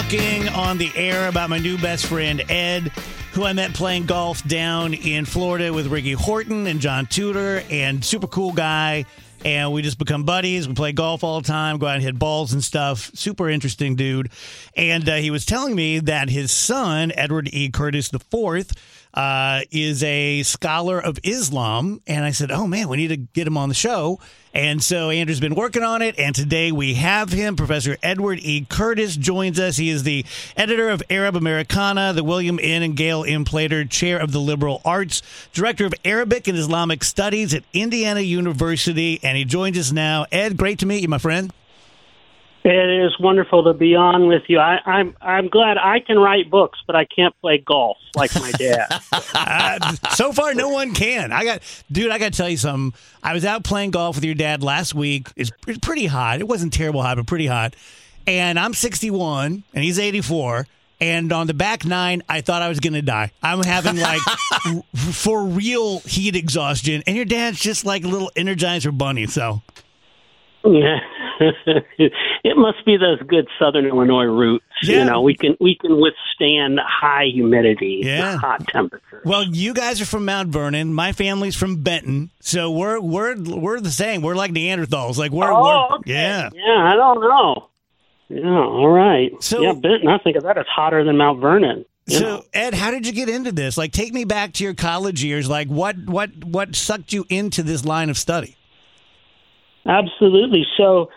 talking on the air about my new best friend, Ed, who I met playing golf down in Florida with Ricky Horton and John Tudor, and super cool guy. And we just become buddies. We play golf all the time, go out and hit balls and stuff. Super interesting dude. And he was telling me that his son, Edward E. Curtis IV, is a scholar of Islam. And I said, oh, man, we need to get him on the show. And so Andrew's been working on it, and today we have him. Professor Edward E. Curtis joins us. He is the editor of Arab Americana, the William N. and Gail M. Plater Chair of the Liberal Arts, director of Arabic and Islamic Studies at Indiana University, and he joins us now. Ed, great to meet you, my friend. It is wonderful to be on with you. I'm glad I can write books, but I can't play golf like my dad. So far, no one can. I got to tell you something. I was out playing golf with your dad last week. It's pretty hot. It wasn't terrible hot, but pretty hot. And I'm 61, and he's 84. And on the back nine, I thought I was going to die. I'm having like for real heat exhaustion. And your dad's just like a little Energizer bunny. So, yeah. It must be those good Southern Illinois roots. Yeah. You know, we can withstand high humidity, yeah, hot temperatures. Well, you guys are from Mount Vernon. My family's from Benton, so we're the same. We're like Neanderthals. Like we're okay. Yeah. I don't know. Yeah, all right. So, yeah, Benton. I think of that as hotter than Mount Vernon. So, Ed, how did you get into this? Like, take me back to your college years. Like, what sucked you into this line of study? Absolutely. So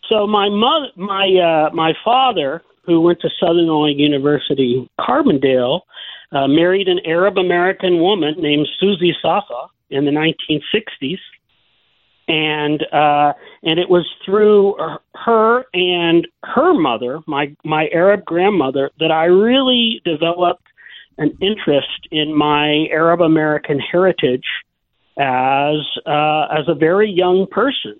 my father, who went to Southern Illinois University, Carbondale, married an Arab American woman named Susie Safa in the 1960s, and it was through her and her mother, my Arab grandmother, that I really developed an interest in my Arab American heritage as a very young person,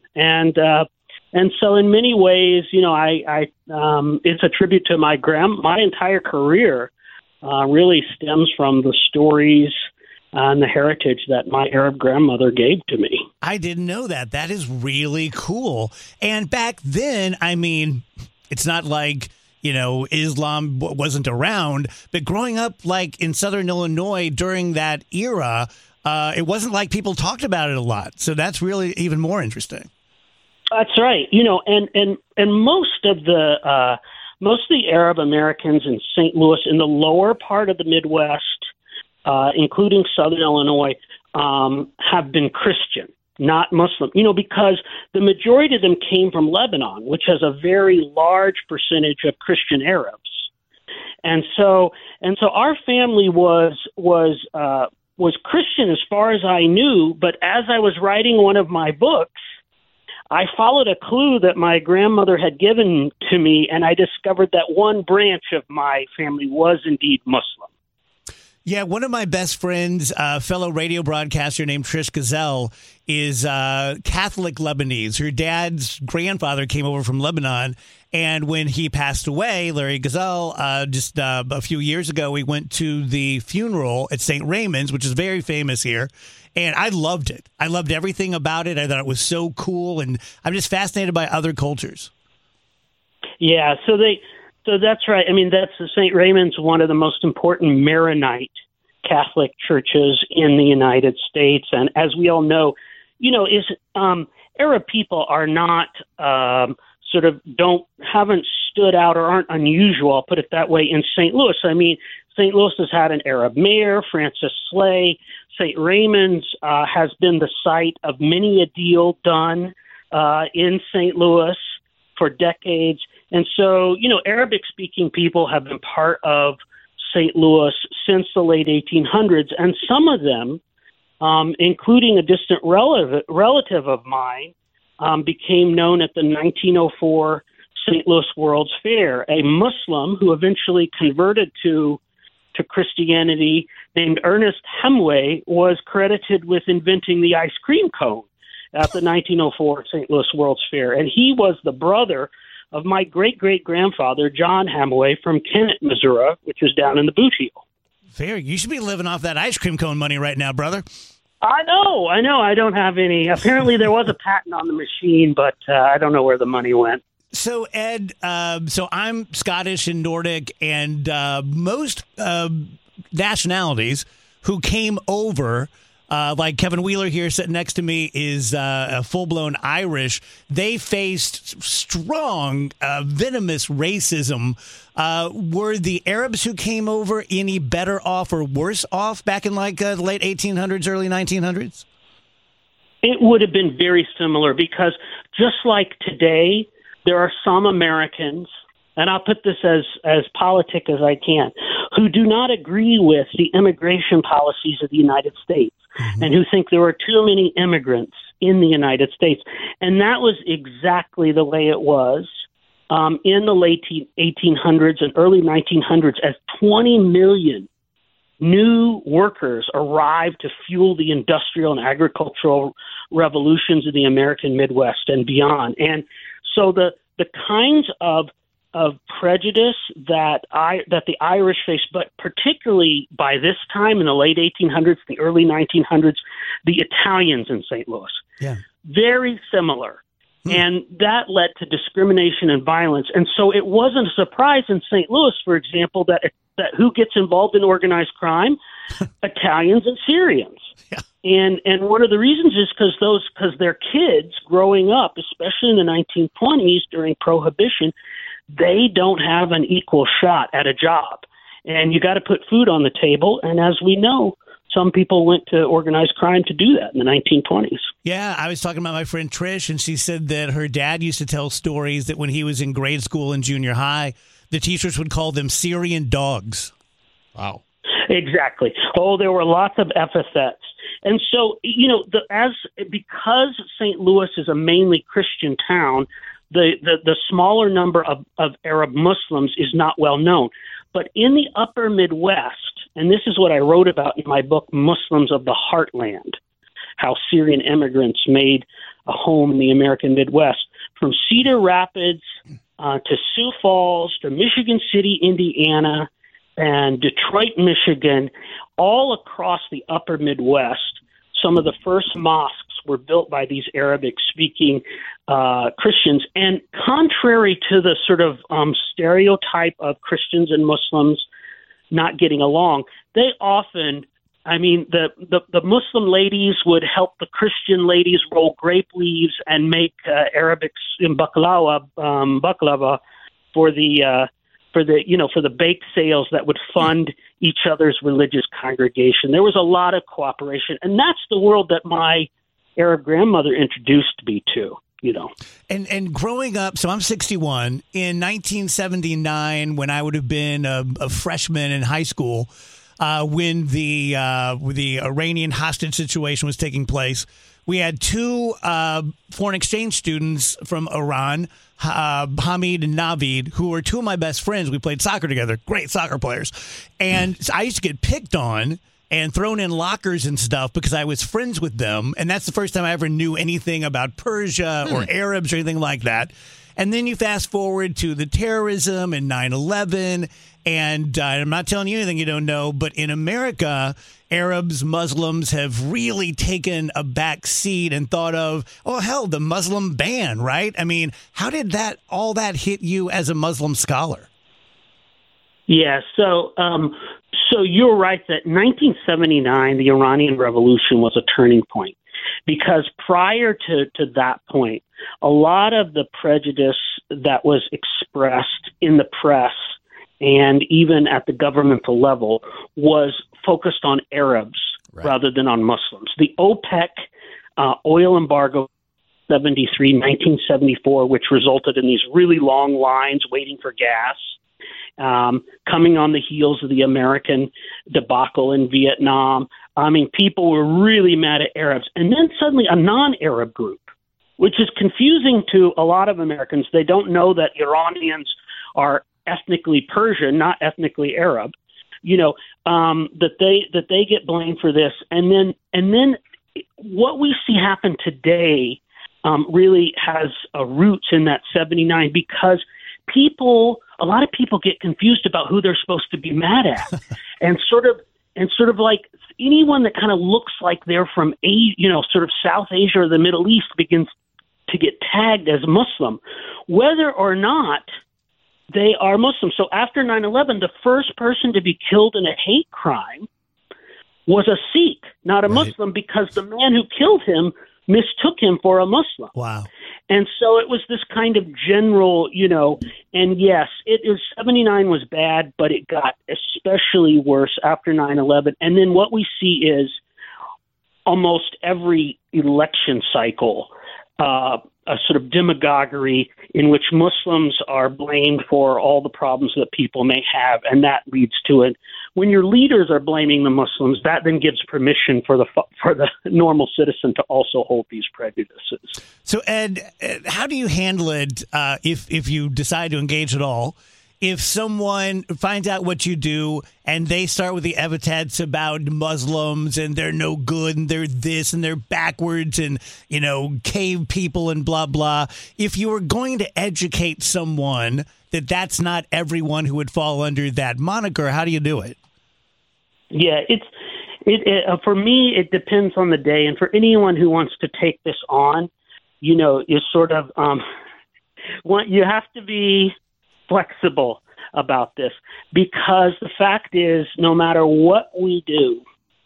and so in many ways, you know, I it's a tribute to my entire career really stems from the stories and the heritage that my Arab grandmother gave to me. I didn't know that. That is really cool. And back then, I mean, it's not like, you know, Islam wasn't around, but growing up like in Southern Illinois during that era, it wasn't like people talked about it a lot. So that's really even more interesting. That's right. You know, and most of the Arab Americans in St. Louis, in the lower part of the Midwest, including Southern Illinois, have been Christian, not Muslim. You know, because the majority of them came from Lebanon, which has a very large percentage of Christian Arabs, and so our family was Christian as far as I knew. But as I was writing one of my books, I followed a clue that my grandmother had given to me, and I discovered that one branch of my family was indeed Muslim. Yeah, one of my best friends, fellow radio broadcaster named Trish Gazelle, is Catholic Lebanese. Her dad's grandfather came over from Lebanon, and when he passed away, Larry Gazelle, just a few years ago, we went to the funeral at St. Raymond's, which is very famous here, and I loved it. I loved everything about it. I thought it was so cool, and I'm just fascinated by other cultures. Yeah, so that's right. I mean, that's St. Raymond's, one of the most important Maronite Catholic churches in the United States. And as we all know, you know, Arab people are not haven't stood out or aren't unusual, I'll put it that way, in St. Louis. I mean, St. Louis has had an Arab mayor, Francis Slay. St. Raymond's has been the site of many a deal done in St. Louis for decades. And so, you know, Arabic-speaking people have been part of St. Louis since the late 1800s, and some of them, including a distant relative of mine, became known at the 1904 St. Louis World's Fair. A Muslim who eventually converted to Christianity, named Ernest Hemingway, was credited with inventing the ice cream cone at the 1904 St. Louis World's Fair, and he was the brother of my great-great-grandfather, John Hemingway, from Kennett, Missouri, which is down in the Boot Heel. Fair. You should be living off that ice cream cone money right now, brother. I know. I don't have any. Apparently there was a patent on the machine, but I don't know where the money went. So, Ed, so I'm Scottish and Nordic, and most nationalities who came over, like Kevin Wheeler here sitting next to me, is a full-blown Irish. They faced strong, venomous racism. Were the Arabs who came over any better off or worse off back in like the late 1800s, early 1900s? It would have been very similar because just like today, there are some Americans, and I'll put this as politic as I can, who do not agree with the immigration policies of the United States and who think there are too many immigrants in the United States. And that was exactly the way it was in the late 1800s and early 1900s as 20 million new workers arrived to fuel the industrial and agricultural revolutions of the American Midwest and beyond. And so the kinds of prejudice that the Irish faced, but particularly by this time in the late 1800s, the early 1900s, the Italians in St. Louis, very similar. And that led to discrimination and violence. And so it wasn't a surprise in St. Louis, for example, that who gets involved in organized crime? Italians and Syrians. Yeah. And one of the reasons is because their kids growing up, especially in the 1920s during Prohibition, they don't have an equal shot at a job. And you got to put food on the table. And as we know, some people went to organized crime to do that in the 1920s. Yeah, I was talking about my friend Trish, and she said that her dad used to tell stories that when he was in grade school and junior high, the teachers would call them Syrian dogs. Wow. Exactly. Oh, there were lots of epithets. And so, because St. Louis is a mainly Christian town, the smaller number of Arab Muslims is not well known. But in the upper Midwest, and this is what I wrote about in my book, Muslims of the Heartland, how Syrian immigrants made a home in the American Midwest, from Cedar Rapids to Sioux Falls to Michigan City, Indiana, and Detroit, Michigan, all across the upper Midwest. Some of the first mosques were built by these Arabic-speaking Christians. And contrary to the sort of stereotype of Christians and Muslims not getting along, they often, the Muslim ladies would help the Christian ladies roll grape leaves and make Arabic baklava for the bake sales that would fund each other's religious congregation. There was a lot of cooperation, and that's the world that my Arab grandmother introduced me to. And growing up, so I'm 61. In 1979, when I would have been a freshman in high school, when the Iranian hostage situation was taking place, we had two foreign exchange students from Iran, Hamid and Navid, who were two of my best friends. We played soccer together, great soccer players. And I used to get picked on and thrown in lockers and stuff because I was friends with them. And that's the first time I ever knew anything about Persia or Arabs or anything like that. And then you fast forward to the terrorism and 9/11. And I'm not telling you anything you don't know, but in America, Arabs, Muslims have really taken a back seat and thought of, oh, hell, the Muslim ban, right? I mean, how did all that hit you as a Muslim scholar? Yeah, so you're right that 1979, the Iranian Revolution was a turning point, because prior to that point, a lot of the prejudice that was expressed in the press and even at the governmental level was focused on Arabs rather than on Muslims. The OPEC oil embargo 1974, which resulted in these really long lines waiting for gas, coming on the heels of the American debacle in Vietnam. I mean, people were really mad at Arabs. And then suddenly a non-Arab group, which is confusing to a lot of Americans. They don't know that Iranians are ethnically Persian, not ethnically Arab, that they get blamed for this. And then what we see happen today really has roots in that 79, because a lot of people get confused about who they're supposed to be mad at, and sort of like anyone that kind of looks like they're from sort of South Asia or the Middle East begins to get tagged as Muslim, whether or not they are Muslim. So after 9/11, the first person to be killed in a hate crime was a Sikh, not a Muslim, because the man who killed him mistook him for a Muslim. Wow. And so it was this kind of general, and yes, 79 was bad, but it got especially worse after 9/11. And then what we see is almost every election cycle, a sort of demagoguery in which Muslims are blamed for all the problems that people may have, and that leads to it. When your leaders are blaming the Muslims, that then gives permission for the normal citizen to also hold these prejudices. So, Ed, how do you handle it if you decide to engage at all? If someone finds out what you do and they start with the epithets about Muslims and they're no good and they're this and they're backwards and, cave people and blah, blah. If you were going to educate someone that that's not everyone who would fall under that moniker, how do you do it? Yeah, for me, it depends on the day. And for anyone who wants to take this on, is sort of you have to be flexible about this, because the fact is, no matter what we do,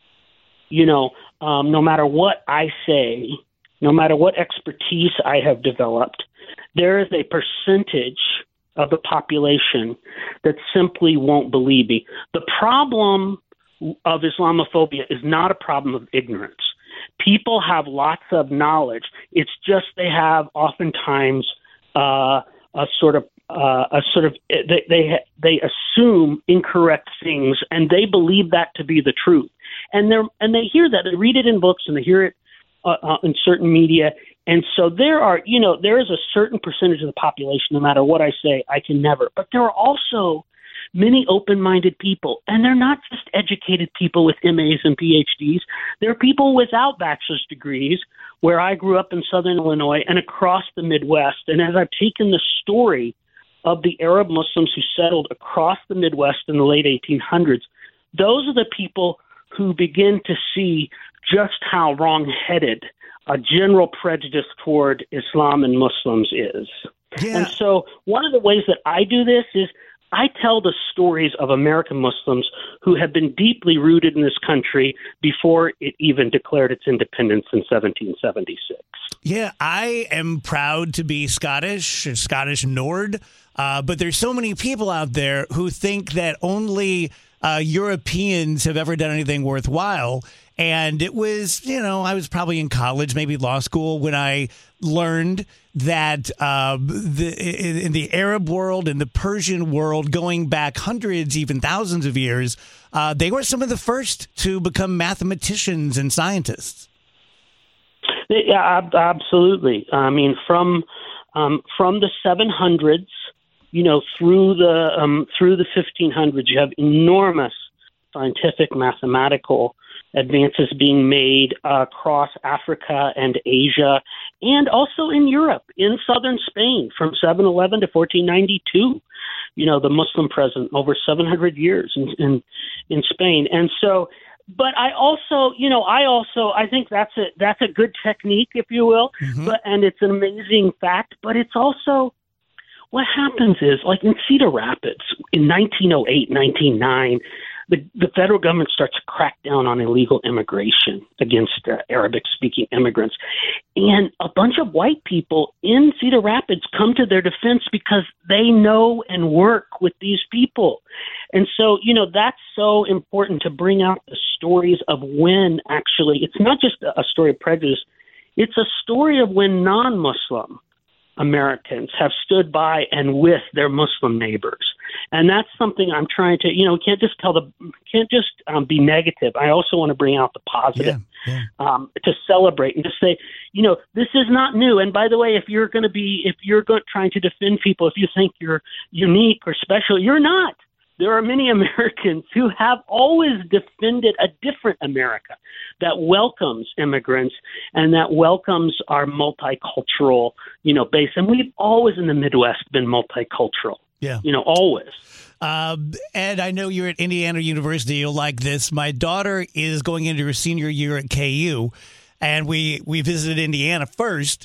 no matter what I say, no matter what expertise I have developed, there is a percentage of the population that simply won't believe me. The problem of Islamophobia is not a problem of ignorance. People have lots of knowledge. It's just they have oftentimes they assume incorrect things, and they believe that to be the truth. And they hear that, they read it in books, and they hear it in certain media. And so there is a certain percentage of the population, no matter what I say, I can never. But there are also many open-minded people, and they're not just educated people with MAs and PhDs. They're people without bachelor's degrees, where I grew up in southern Illinois and across the Midwest. And as I've taken the story of the Arab Muslims who settled across the Midwest in the late 1800s, those are the people who begin to see just how wrong-headed a general prejudice toward Islam and Muslims is. Yeah. And so one of the ways that I do this is I tell the stories of American Muslims who have been deeply rooted in this country before it even declared its independence in 1776. Yeah, I am proud to be Scottish Nord, but there's so many people out there who think that only Europeans have ever done anything worthwhile. And it was, I was probably in college, maybe law school, when I learned that in the Arab world and the Persian world, going back hundreds, even thousands of years, they were some of the first to become mathematicians and scientists. Yeah, absolutely. I mean, from the 700s, through the 1500s, you have enormous scientific, mathematical advances being made across Africa and Asia, and also in Europe, in southern Spain, from 711 to 1492. The Muslim presence over 700 years in Spain, and so. But I also I think that's a good technique, if you will, and it's an amazing fact. But it's also what happens is, like in Cedar Rapids in 1908, 1909. The federal government starts to crack down on illegal immigration against Arabic-speaking immigrants. And a bunch of white people in Cedar Rapids come to their defense because they know and work with these people. And so, that's so important to bring out the stories of when actually, it's not just a story of prejudice, it's a story of when non-Muslim Americans have stood by and with their Muslim neighbors. And that's something I'm trying to, can't just be negative. I also want to bring out the positive, to celebrate and to say, this is not new. And by the way, if you're trying to defend people, if you think you're unique or special, you're not. There are many Americans who have always defended a different America that welcomes immigrants and that welcomes our multicultural, base. And we've always in the Midwest been multicultural. Yeah. Always. Ed, I know you're at Indiana University. You'll like this. My daughter is going into her senior year at KU, and we visited Indiana first.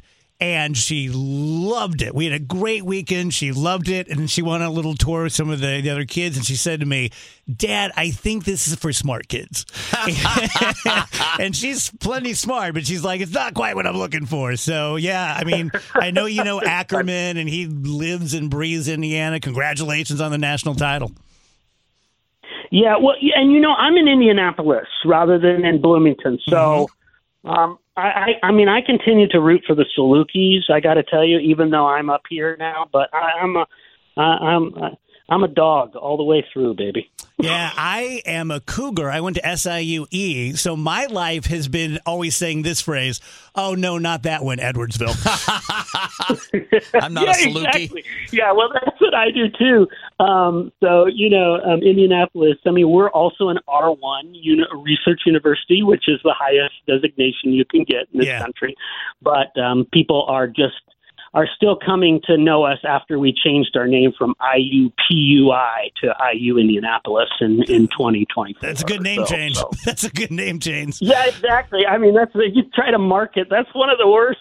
And she loved it. We had a great weekend. She loved it. And she went on a little tour with some of the other kids. And she said to me, Dad, I think this is for smart kids. And she's plenty smart, but she's like, it's not quite what I'm looking for. So, yeah, I mean, I know you know Ackerman, and he lives and breathes Indiana. Congratulations on the national title. Yeah, well, and I'm in Indianapolis rather than in Bloomington. So, I mean, I continue to root for the Salukis. I got to tell you, even though I'm up here now, but I'm a dog all the way through, baby. Yeah, I am a Cougar. I went to SIUE, so my life has been always saying this phrase, oh, no, not that one, Edwardsville. I'm not a Saluki. Exactly. Yeah, well, that's what I do, too. Indianapolis, I mean, we're also an R1 research university, which is the highest designation you can get in this country. But people are still coming to know us after we changed our name from IUPUI to IU Indianapolis in 2024. That's a good name change. So. That's a good name change. Yeah, exactly. I mean, you try to market. That's one of the worst,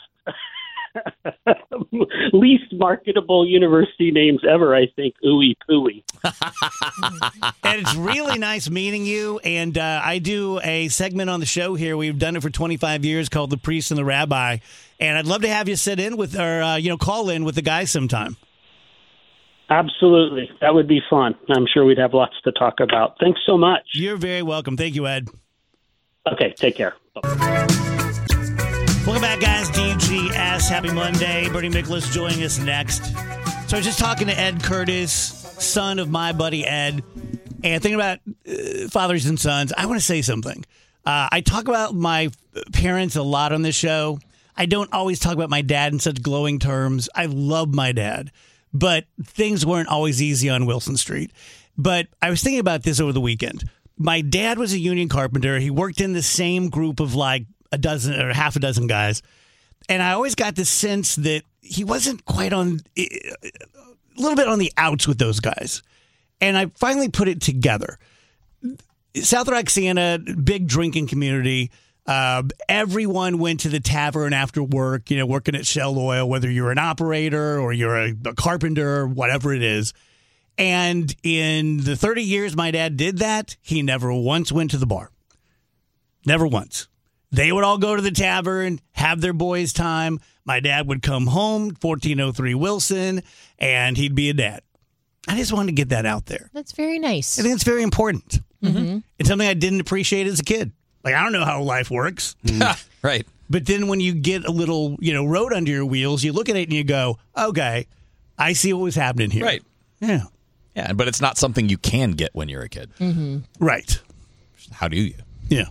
least marketable university names ever, I think. Ooey pooey. And it's really nice meeting you. And I do a segment on the show here. We've done it for 25 years called The Priest and the Rabbi. And I'd love to have you sit in with, or call in with the guys sometime. Absolutely. That would be fun. I'm sure we'd have lots to talk about. Thanks so much. You're very welcome. Thank you, Ed. Okay, take care. Welcome back, guys. DGS. Happy Monday. Bernie Miklasz joining us next. So I was just talking to Ed Curtis, son of my buddy Ed, and thinking about fathers and sons. I want to say something. I talk about my parents a lot on this show. I don't always talk about my dad in such glowing terms. I love my dad, but things weren't always easy on Wilson Street. But I was thinking about this over the weekend. My dad was a union carpenter. He worked in the same group of like a dozen or half a dozen guys. And I always got the sense that he wasn't quite a little bit on the outs with those guys. And I finally put it together. South Roxana, big drinking community. Everyone went to the tavern after work, working at Shell Oil, whether you're an operator or you're a carpenter, whatever it is. And in the 30 years my dad did that, he never once went to the bar. Never once. They would all go to the tavern, have their boys' time. My dad would come home, 1403 Wilson, and he'd be a dad. I just wanted to get that out there. That's very nice. I think it's very important. Mm-hmm. It's something I didn't appreciate as a kid. Like, I don't know how life works. Right. But then when you get a little, road under your wheels, you look at it and you go, okay, I see what was happening here. Right. Yeah. Yeah, but it's not something you can get when you're a kid. Mm-hmm. Right. How do you? Yeah.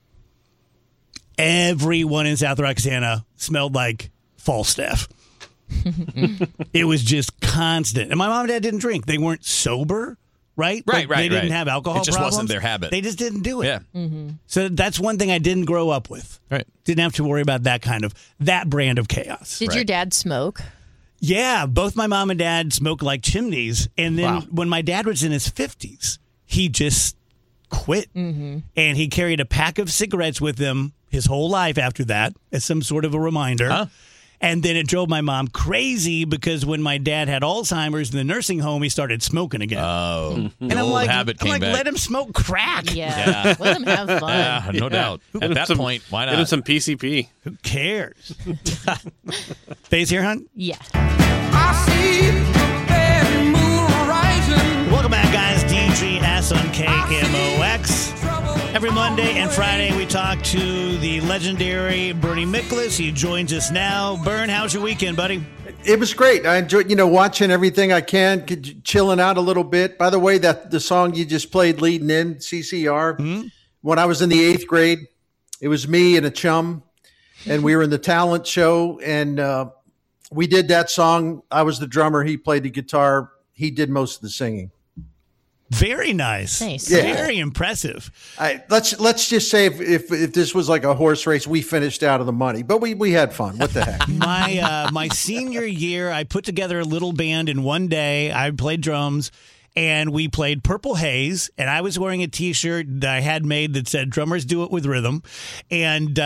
Everyone in South Roxana smelled like Falstaff. It was just constant. And my mom and dad didn't drink. They weren't sober, right? Right. They didn't have alcohol problems. It just wasn't their habit. They just didn't do it. Yeah. Mm-hmm. So that's one thing I didn't grow up with. Right. Didn't have to worry about that brand of chaos. Did your dad smoke? Yeah, both my mom and dad smoked like chimneys. And then when my dad was in his 50s, he just quit. Mm-hmm. And he carried a pack of cigarettes with him his whole life after that as some sort of a reminder. Huh? And then it drove my mom crazy because when my dad had Alzheimer's in the nursing home, he started smoking again. Oh, and I'm old like, habit came back. Let him smoke crack. Yeah. Let him have fun. Yeah, no doubt. At that point, why not? Get him some PCP. Who cares? Face here, Hunt? Yeah. I see the bad moon rising. Welcome back, guys. DGS on KMOX. Every Monday and Friday, we talk to the legendary Bernie Miklasz. He joins us now. Bern, how's your weekend, buddy? It was great. I enjoyed, watching everything I can, chilling out a little bit. By the way, that the song you just played leading in, CCR, when I was in the 8th grade, it was me and a chum, and we were in the talent show, and we did that song. I was the drummer. He played the guitar. He did most of the singing. Very nice. Nice. Yeah. Very impressive. Let's just say if this was like a horse race, we finished out of the money, but we had fun. What the heck? My senior year, I put together a little band in one day. I played drums, and we played Purple Haze, and I was wearing a T-shirt that I had made that said "Drummers do it with rhythm," and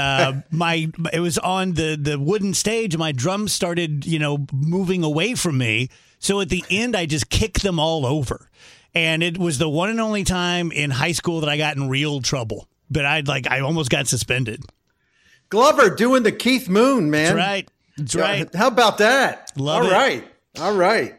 it was on the wooden stage, and my drums started moving away from me. So at the end, I just kicked them all over, and it was the one and only time in high school that I got in real trouble. But I almost got suspended. Glover doing the Keith Moon, man. That's right. How about that? Love it. All right.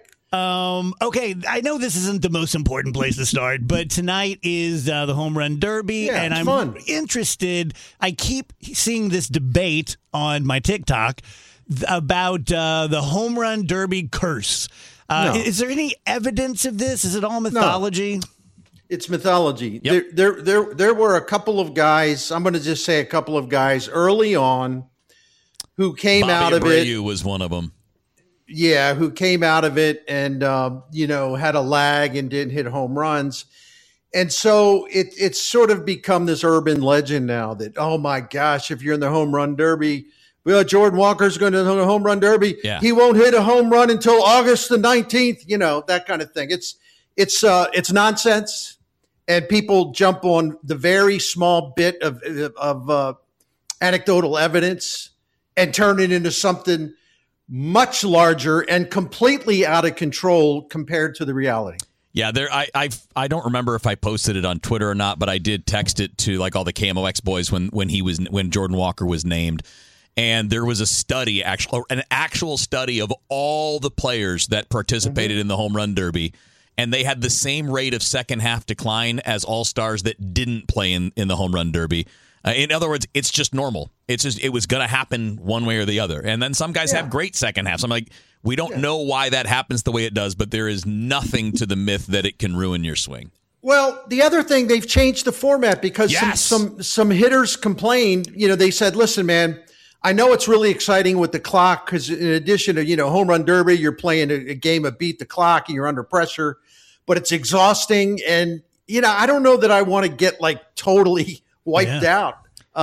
Okay, I know this isn't the most important place to start, but tonight is the Home Run Derby, and I'm interested. I keep seeing this debate on my TikTok about the Home Run Derby curse. Is there any evidence of this? Is it all mythology? No. It's mythology. Yep. There were a couple of guys, I'm going to just say a couple of guys early on who came out of it. Abreu was one of them. Yeah, who came out of it and, had a lag and didn't hit home runs. And so it's sort of become this urban legend now that, oh my gosh, if you're in the Home Run Derby, well, Jordan Walker's going to the Home Run Derby. Yeah. He won't hit a home run until August the 19th, that kind of thing. It's nonsense. And people jump on the very small bit of anecdotal evidence and turn it into something much larger and completely out of control compared to the reality. Yeah, I don't remember if I posted it on Twitter or not, but I did text it to all the KMOX boys when Jordan Walker was named. And there was an actual study of all the players that participated in the Home Run Derby, and they had the same rate of second half decline as all-stars that didn't play in the Home Run Derby. In other words, it's just normal. It was going to happen one way or the other. And then some guys have great second halves. I'm like, we don't know why that happens the way it does, but there is nothing to the myth that it can ruin your swing. Well, the other thing, they've changed the format because some hitters complained. They said, listen, man, I know it's really exciting with the clock because in addition to, Home Run Derby, you're playing a game of beat the clock and you're under pressure, but it's exhausting. And, I don't know that I want to get totally wiped out,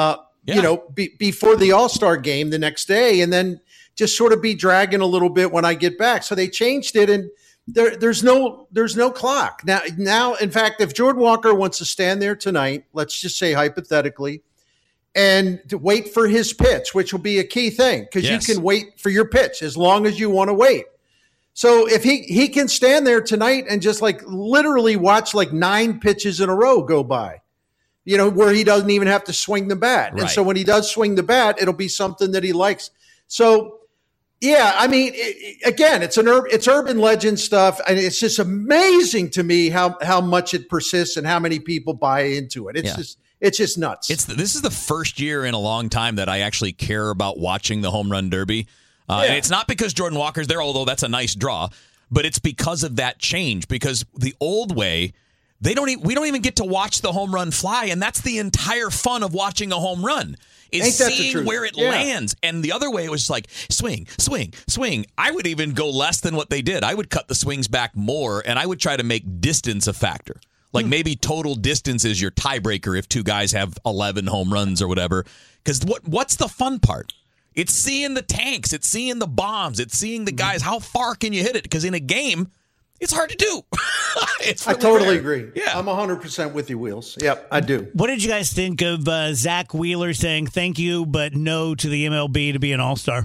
before the All-Star game the next day and then just sort of be dragging a little bit when I get back. So they changed it and there's no clock. Now, in fact, if Jordan Walker wants to stand there tonight, let's just say hypothetically, and to wait for his pitch, which will be a key thing because you can wait for your pitch as long as you want to wait. So if he can stand there tonight and just literally watch 9 pitches in a row go by, where he doesn't even have to swing the bat. Right. And so when he does swing the bat, it'll be something that he likes. So, yeah, I mean, it's urban legend stuff. And it's just amazing to me how much it persists and how many people buy into it. It's just nuts. This is the first year in a long time that I actually care about watching the Home Run Derby. And it's not because Jordan Walker's there, although that's a nice draw, but it's because of that change. Because the old way, we don't even get to watch the home run fly, and that's the entire fun of watching a home run. Is seeing where it lands. And the other way, it was swing, swing, swing. I would even go less than what they did. I would cut the swings back more, and I would try to make distance a factor. Maybe total distance is your tiebreaker if two guys have 11 home runs or whatever. Because what's the fun part? It's seeing the tanks. It's seeing the bombs. It's seeing the guys. How far can you hit it? Because in a game, it's hard to do. I totally agree. Yeah. I'm 100% with you, Wheels. Yep, I do. What did you guys think of Zach Wheeler saying thank you, but no to the MLB to be an all-star?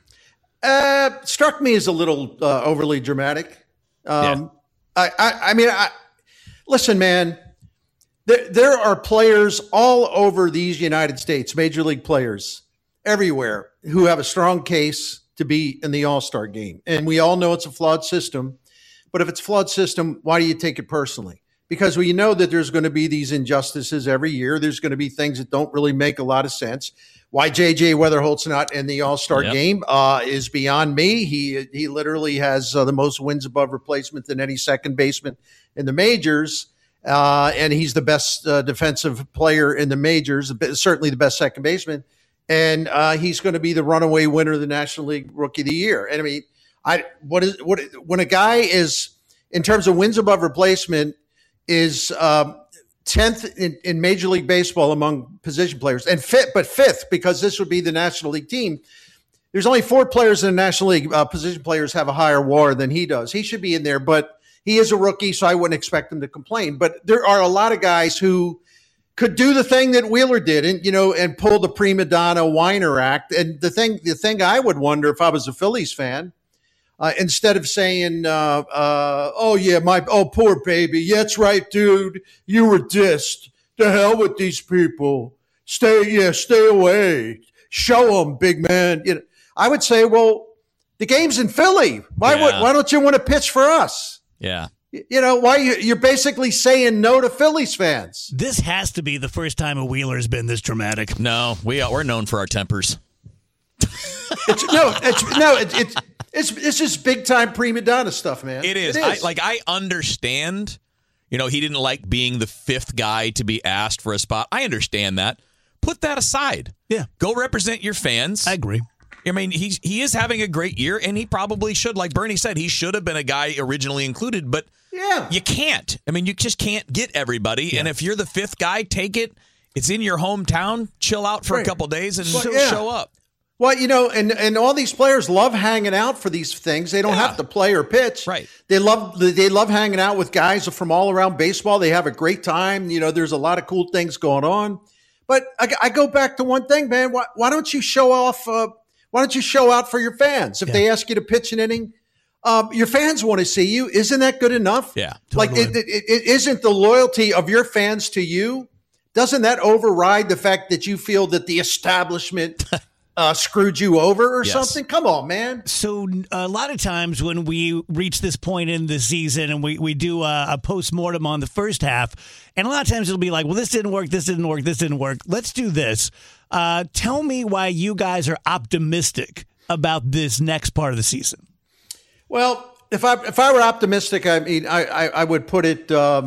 Struck me as a little overly dramatic. Listen, man, there are players all over these United States, major league players everywhere, who have a strong case to be in the All-Star game. And we all know it's a flawed system. But if it's a flawed system, why do you take it personally? Because we know that there's going to be these injustices every year. There's going to be things that don't really make a lot of sense. Why J.J. Weatherholt's not in the All-Star game is beyond me. He literally has the most wins above replacement than any second baseman in the majors. And he's the best defensive player in the majors, certainly the best second baseman. And he's going to be the runaway winner of the National League Rookie of the Year. And I mean, when a guy is, in terms of wins above replacement, is 10th in Major League Baseball among position players, and fifth because this would be the National League team. There's only 4 players in the National League. Position players have a higher WAR than he does. He should be in there, but he is a rookie, so I wouldn't expect him to complain. But there are a lot of guys who could do the thing that Wheeler did, and pull the prima donna whiner act. And the thing I would wonder if I was a Phillies fan, instead of saying, poor baby, yeah, that's right, dude, you were dissed. The hell with these people. Stay away. Show them, big man. I would say, well, the game's in Philly. Why don't you want to pitch for us? Yeah. Why you're basically saying no to Phillies fans. This has to be the first time a Wheeler has been this dramatic. No, we're known for our tempers. It's just big time prima donna stuff, man. It is. I understand. He didn't like being the fifth guy to be asked for a spot. I understand that. Put that aside. Yeah. Go represent your fans. I agree. I mean, he is having a great year, and he probably should. Like Bernie said, he should have been a guy originally included, but you can't. I mean, you just can't get everybody. Yeah. And if you're the fifth guy, take it. It's in your hometown. Chill out for a couple days and show up. Well, and all these players love hanging out for these things. They don't have to play or pitch. Right. They love hanging out with guys from all around baseball. They have a great time. There's a lot of cool things going on. But I go back to one thing, man. Why don't you show off? Why don't you show out for your fans? If they ask you to pitch an inning, your fans want to see you. Isn't that good enough? Yeah. Totally. Like, it isn't the loyalty of your fans to you. Doesn't that override the fact that you feel that the establishment screwed you over or something? Come on, man. So a lot of times when we reach this point in the season and we do a postmortem on the first half, and a lot of times it'll be like, well, this didn't work, this didn't work, this didn't work. Let's do this. Tell me why you guys are optimistic about this next part of the season. Well, if I were optimistic, I mean, I would put it.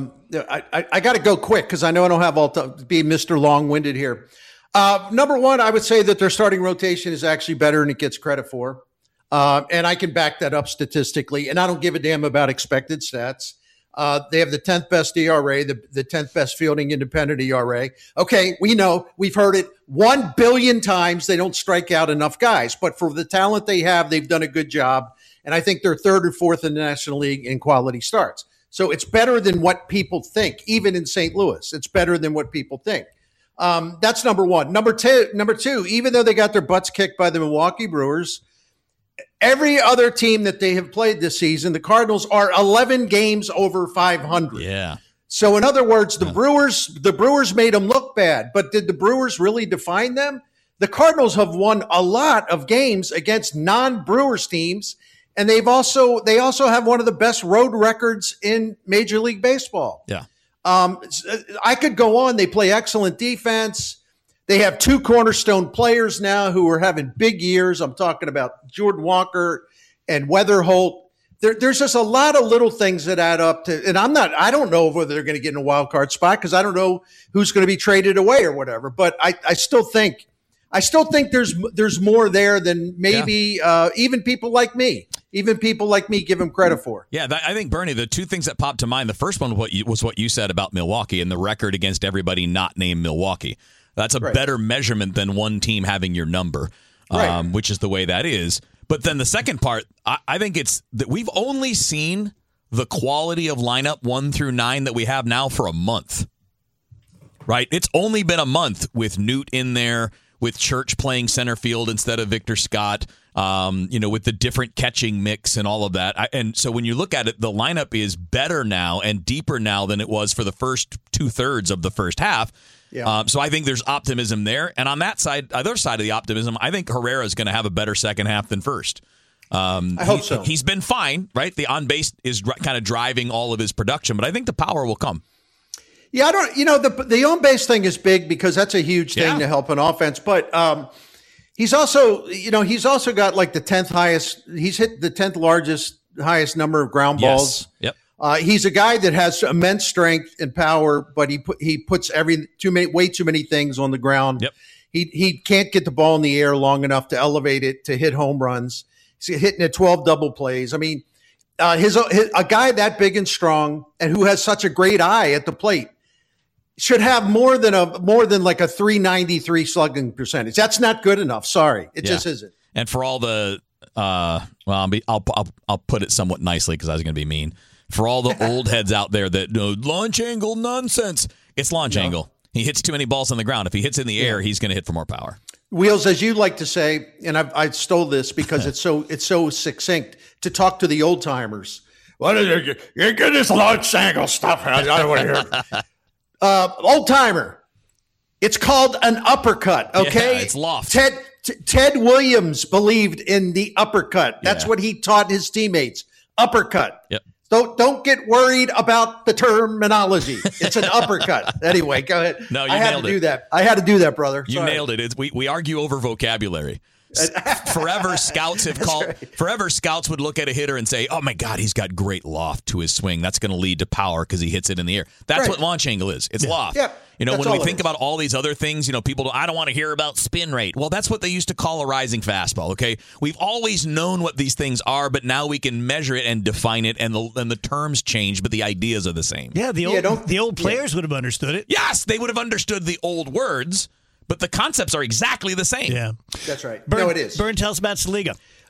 I got to go quick because I know I don't have all to be Mr. Long-winded here. Number one, I would say that their starting rotation is actually better than it gets credit for, and I can back that up statistically. And I don't give a damn about expected stats. They have the 10th best ERA, the 10th best fielding independent ERA. Okay, we know, we've heard it 1 billion times. They don't strike out enough guys, but for the talent they have, they've done a good job. And I think they're third or fourth in the National League in quality starts. So it's better than what people think, even in St. Louis. It's better than what people think. That's number one. Number two, even though they got their butts kicked by the Milwaukee Brewers, every other team that they have played this season, the Cardinals are 11 games over 500. Yeah. So in other words, the Brewers made them look bad, but did the Brewers really define them? The Cardinals have won a lot of games against non-Brewers teams, and they also have one of the best road records in Major League Baseball. Yeah. I could go on. They play excellent defense. They have two cornerstone players now who are having big years. I'm talking about Jordan Walker and Weatherholt. There's just a lot of little things that add up to, and I don't know whether they're going to get in a wild card spot because I don't know who's going to be traded away or whatever. But I still think there's more there than maybe even people like me give them credit for. Yeah, I think, Bernie, the two things that popped to mind, the first one was what you said about Milwaukee and the record against everybody not named Milwaukee. That's a better measurement than one team having your number, which is the way that is. But then the second part, I think it's that we've only seen the quality of lineup 1 through 9 that we have now for a month. Right? It's only been a month with Newt in there, with Church playing center field instead of Victor Scott, with the different catching mix and all of that. And so when you look at it, the lineup is better now and deeper now than it was for the first 2/3 of the first half. Yeah. So I think there's optimism there. And on that side, other side of the optimism, I think Herrera is going to have a better second half than first. I hope so. He's been fine, right? The on base is kind of driving all of his production, but I think the power will come. Yeah, the on base thing is big because that's a huge thing to help an offense. But he's also got like the 10th highest. He's hit the 10th highest number of ground balls. Yep. He's a guy that has immense strength and power, but he puts way too many things on the ground. Yep. He can't get the ball in the air long enough to elevate it to hit home runs. He's hitting at 12 double plays. I mean, a guy that big and strong and who has such a great eye at the plate should have more than like a 393 slugging percentage. That's not good enough. Sorry, it just isn't. And for all the I'll put it somewhat nicely because I was going to be mean. For all the old heads out there that know launch angle nonsense, it's launch angle. He hits too many balls on the ground. If he hits in the air, he's going to hit for more power. Wheels, as you like to say, and I stole this because it's so succinct to talk to the old timers. What is it? You get this launch angle stuff. I don't want to hear. Old timer. It's called an uppercut. Okay, Yeah, it's loft. Ted Williams believed in the uppercut. That's what he taught his teammates. Uppercut. Yep. Don't get worried about the terminology. It's an uppercut. Anyway, go ahead. No, you I had nailed to it. do that. I had to do that, brother. You Sorry. nailed it. We argue over vocabulary. Forever scouts have called. right. Forever scouts would look at a hitter and say, "Oh my God, he's got great loft to his swing. That's going to lead to power because he hits it in the air." That's Right. what launch angle is. It's loft. Yeah, You know, that's when we all it think is. about all these other things, people, I don't want to hear about spin rate. Well, that's what they used to call a rising fastball. Okay, we've always known what these things are, but now we can measure it and define it, and the terms change, but the ideas are the same. Yeah, the old players would have understood it. Yes, they would have understood the old words, but the concepts are exactly the same. Yeah. That's right. Burn, No, it is. Burn, tell us about Saliga.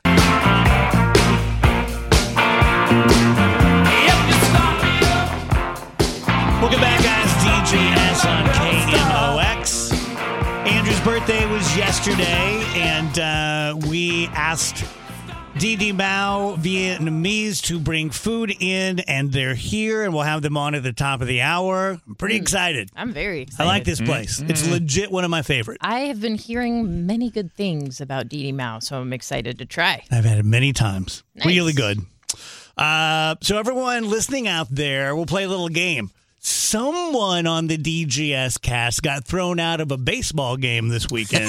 Welcome back, guys. DGS on KMOX. Andrew's birthday was yesterday, and we asked Didi Mao Vietnamese to bring food in, and they're here, and we'll have them on at the top of the hour. I'm pretty excited. I'm very excited. I like this place. It's legit one of my favorites. I have been hearing many good things about Didi Mao, so I'm excited to try. I've had it many times. Nice. Really good. So everyone listening out there, we'll play a little game. Someone on the DGS cast got thrown out of a baseball game this weekend.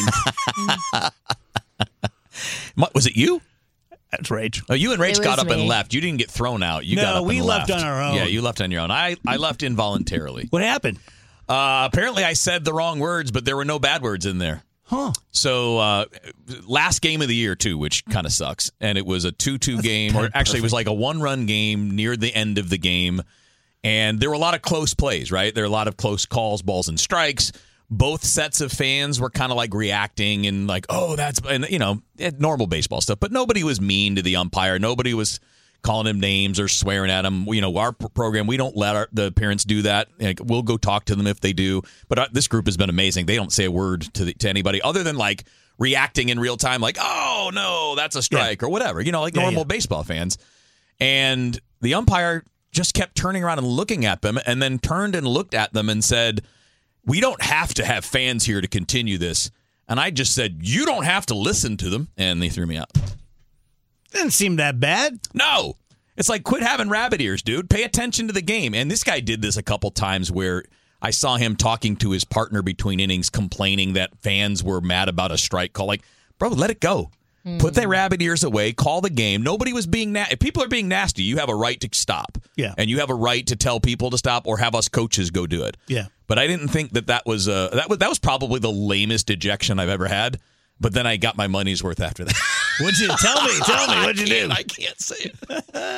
Was it you? That's Rach. Oh, you and Rach It got was up and me. left. You didn't get thrown out. You No, got up we and left left on our own. Yeah, you left on your own. I left involuntarily. What happened? Apparently, I said the wrong words, but there were no bad words in there. Huh. So last game of the year, too, which kind of sucks. And it was a 2-2 game, or actually it was like a one-run game near the end of the game. And there were a lot of close plays, right? There were a lot of close calls, balls, and strikes. Both sets of fans were kind of like reacting and like, oh, that's, and normal baseball stuff. But nobody was mean to the umpire. Nobody was calling him names or swearing at him. Our program, we don't let the parents do that. Like, we'll go talk to them if they do. But this group has been amazing. They don't say a word to anybody other than like reacting in real time, like, oh, no, that's a strike or whatever, like normal baseball fans. And the umpire just kept turning around and looking at them, and then turned and looked at them and said, we don't have to have fans here to continue this. And I just said, you don't have to listen to them. And they threw me out. Didn't seem that bad. No. It's like, quit having rabbit ears, dude. Pay attention to the game. And this guy did this a couple times where I saw him talking to his partner between innings, complaining that fans were mad about a strike call. Like, bro, let it go. Put that rabbit ears away. Call the game. Nobody was being nasty. If people are being nasty, you have a right to stop. Yeah. And you have a right to tell people to stop or have us coaches go do it. Yeah. But I didn't think that was that was probably the lamest ejection I've ever had. But then I got my money's worth after that. What'd you tell me? What'd you do? I can't say it.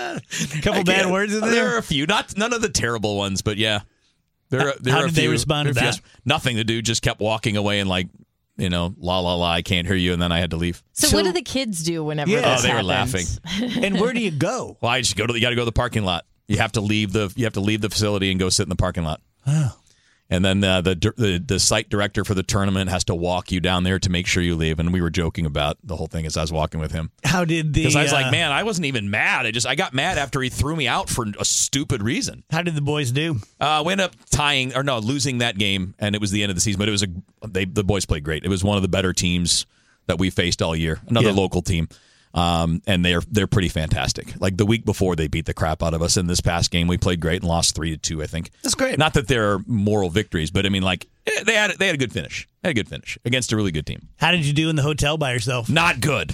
A couple bad words in there? There are a few, none of the terrible ones, but yeah. There are How a did they few. respond to There are a that? few. Nothing. The dude just kept walking away and like, la la la, I can't hear you, and then I had to leave. So what do the kids do whenever Yeah. this Oh, they were happens? laughing. And where do you go? Well, I just you got to go to the parking lot. You have to leave the facility and go sit in the parking lot. Oh. And then the site director for the tournament has to walk you down there to make sure you leave. And we were joking about the whole thing as I was walking with him. How did the... Because I was like, man, I wasn't even mad. I got mad after he threw me out for a stupid reason. How did the boys do? We ended up losing that game, and it was the end of the season. But it was the boys played great. It was one of the better teams that we faced all year. Another local team. And they're pretty fantastic. Like the week before, they beat the crap out of us. In this past game, we played great and lost 3-2. I think That's great. Not that they're moral victories, but I mean, like they had a good finish. They had a good finish against a really good team. How did you do in the hotel by yourself? Not good.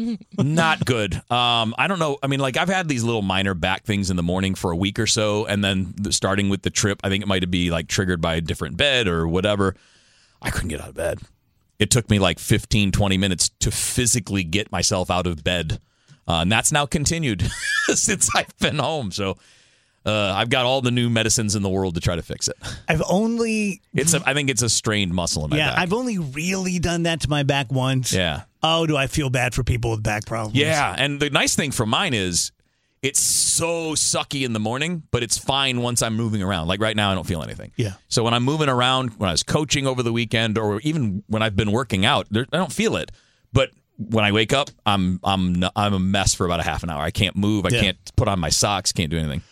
Not good. I don't know. I mean, like I've had these little minor back things in the morning for a week or so, and then starting with the trip, I think it might be like triggered by a different bed or whatever. I couldn't get out of bed. It took me like 15, 20 minutes to physically get myself out of bed. And that's now continued since I've been home. So I've got all the new medicines in the world to try to fix it. I think it's a strained muscle in my back. I've only really done that to my back once. Yeah. Oh, do I feel bad for people with back problems? Yeah. And the nice thing for mine is It's so sucky in the morning, but it's fine once I'm moving around. Like right now, I don't feel anything. Yeah. So when I'm moving around, when I was coaching over the weekend, or even when I've been working out, I don't feel it. But when I wake up, I'm a mess for about a half an hour. I can't move. I can't put on my socks. Can't do anything.